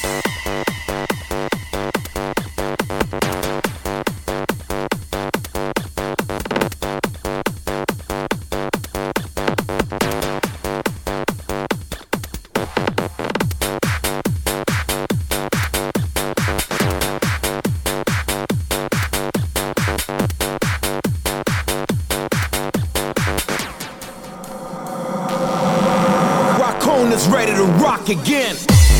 Is ready to rock again.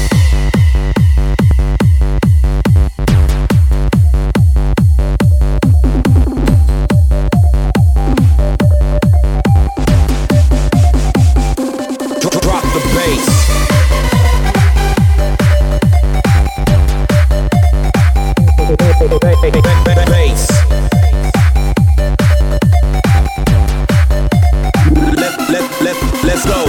Drop the bass. Bass. Let's go.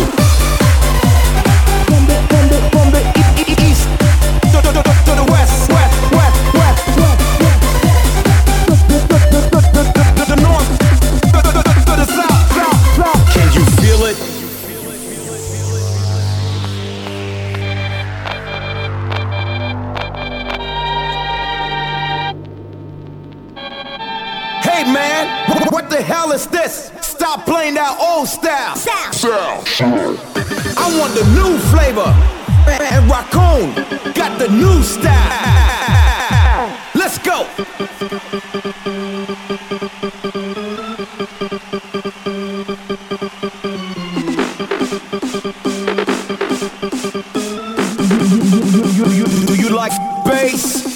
What the hell is this? Stop playing that old style. I want the new flavor. And Raccoon got the new style. Let's go. You like bass?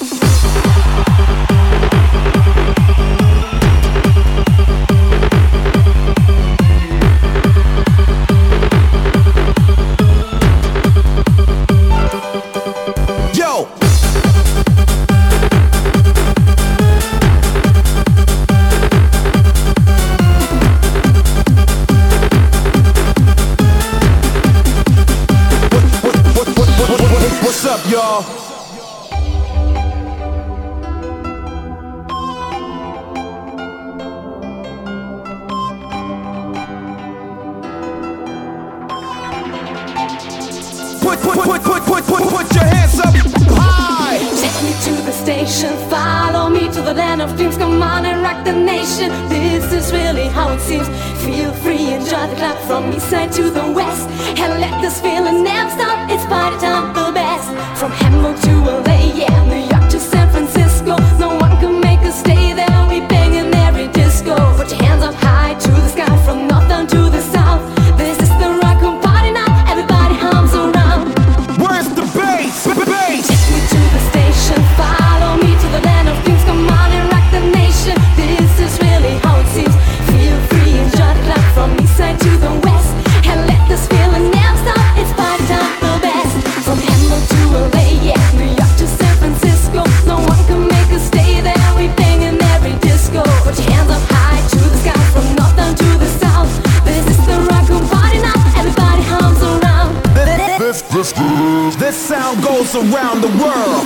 What's up, y'all? Put your hands up high. Take me to the station, follow me to the land of dreams. Come on and rock the nation. This is really how it seems. Feel free, enjoy the club from east side to the west, and let this feeling never stop. It's party time, the best. From Hamburg to LA, yeah, New York to San Francisco. No one can make us stay there. We bang in every disco. Put your hands up high to the sky, from north down to the south. This is the rock and party night. Everybody hums around. Where's the bass? Bass. Take me to the station, follow me to the land of dreams. Come on and rock the nation. This is really how it seems. Feel free, enjoy the club from east side to the west, and let this feeling never stop. It's party time, the best. From Hamburg to LA, yeah, New York to San Francisco. No one can make us stay there. We bang in every disco. Put your hands up high to the sky, from north down to the south. This is the rock and party night. Everybody hums around. This sound goes around the world.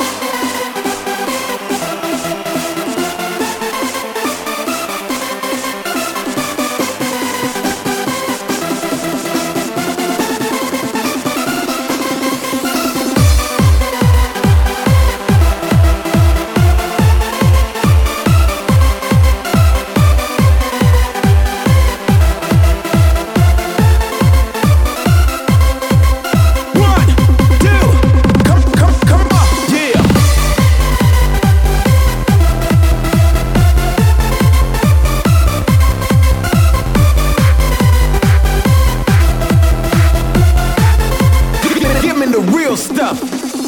Stuff.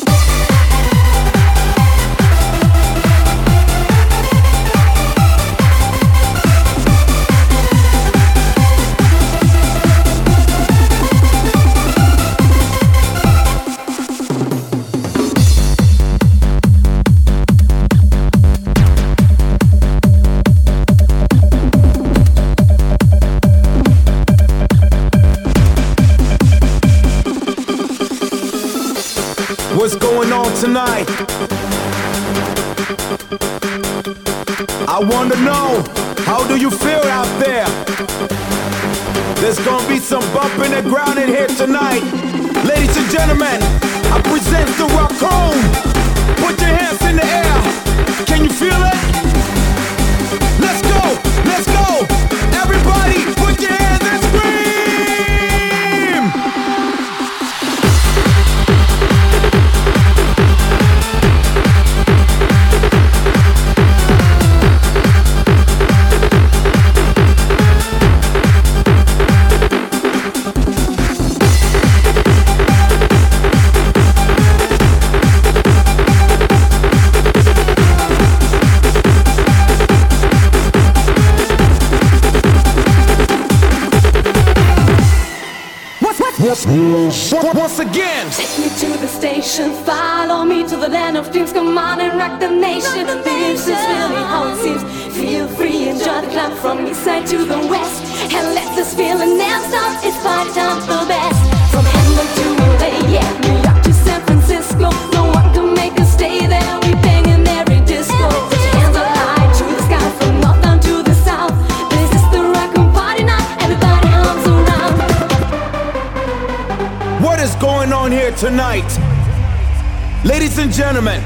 What's going on tonight? I want to know, how do you feel out there? There's gonna be some bumping and grounding here tonight. Ladies and gentlemen, I present the Raccoon. Once again. Take me to the station, follow me to the land of dreams. Come on and rock the nation. This is really how it seems. Feel free, enjoy the club from east side to the west, and let this feeling never stop. It's party time the best. From Hamburg to LA, yeah, New York to San Francisco. No one can make us stay there. We bang in every disco. Put your hands up high to the sky, from north down to the south. This is the rock and party night. Everybody arms around. What is going on here tonight? Ladies and gentlemen,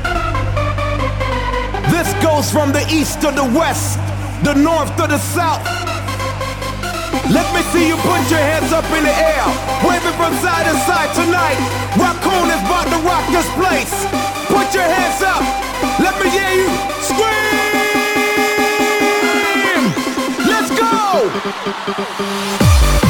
this goes from the east to the west, the north to the south. Let me see you put your hands up in the air, wave it from side to side tonight. Raccoon is about to rock this place. Put your hands up, let me hear you scream. Let's go!